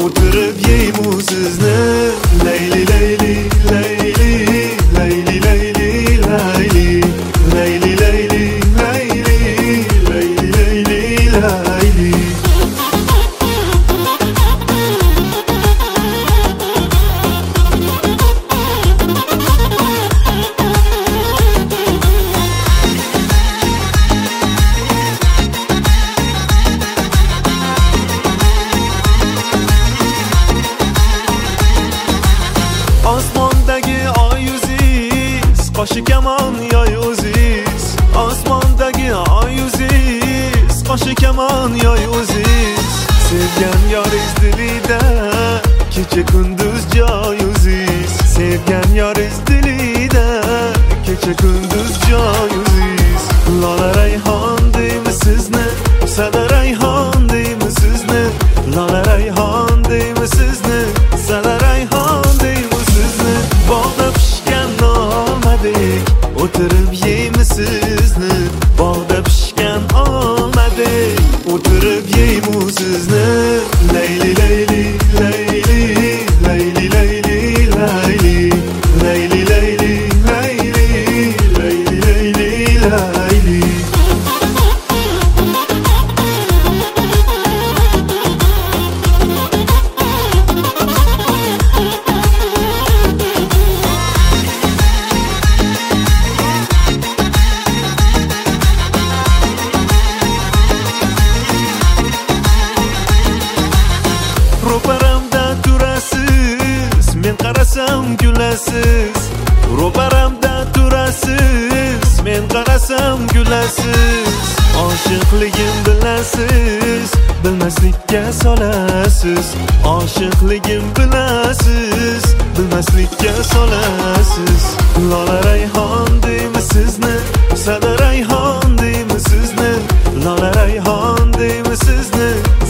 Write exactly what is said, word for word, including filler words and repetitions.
o'tirib yeymu sizni. Layli layli layli layli layli layli layli layli layli layli layli layli. Osmondagi oy yuziz, qoshi kamon yoy o'ziz. Osmondagi oy yuziz, qoshi kamon yoy o'ziz. Sevgan yoringiz dilida, kecha kunduz joy o'ziz. Sevgan yoringiz dilida, kecha kunduz joy o'ziz. Lola rayhon deymiz sizni, sada rayhon deymiz sizni. Lola rayhon deymiz sizni, sada rayhon deymiz sizni. Bog'da pishgan olmadik, o'tirib yeymiz sizni. Bog'da pishgan olmadik, o'tirib yeymiz sizni. Layli layli layli layli layli layli layli layli layli layli layli layli. Ro'paramda turasiz, men qarasam gulasiz. Ro'paramda turasiz, men qarasam gulasiz. Oshiqligim bilasiz, bilmaslikka solasiz. Oshiqligim bilasiz, bilmaslikka solasiz. Lola rayhon deymiz sizni, sada rayhon deymiz sizni. Lola rayhon deymiz sizni,